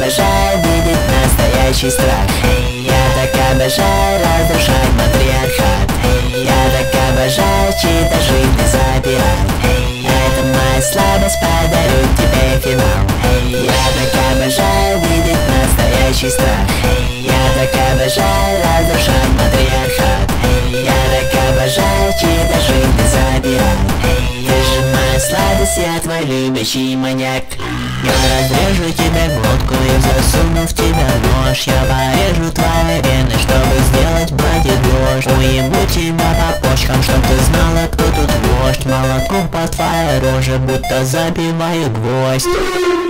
обожаю видеть настоящий страх. Я так обожаю разрушать матриархат. Я так обожаю чьи-то жизни забирать. Это моя слабость, подарю тебе финал. Я так обожаю видеть настоящий страх. Я так обожаю разрушать матриархат. Я так обожаю чьи-то жизни забирать. Ты же моя сладость, я твой любящий маньяк. Я разрежу тебе глотку и засуну в тебя нож. Я порежу твои вены, чтобы сделать братья дрожь. Уебу тебя по почкам, чтоб ты знала, кто тут вождь. Молоко по твоей роже, будто забиваю гвоздь.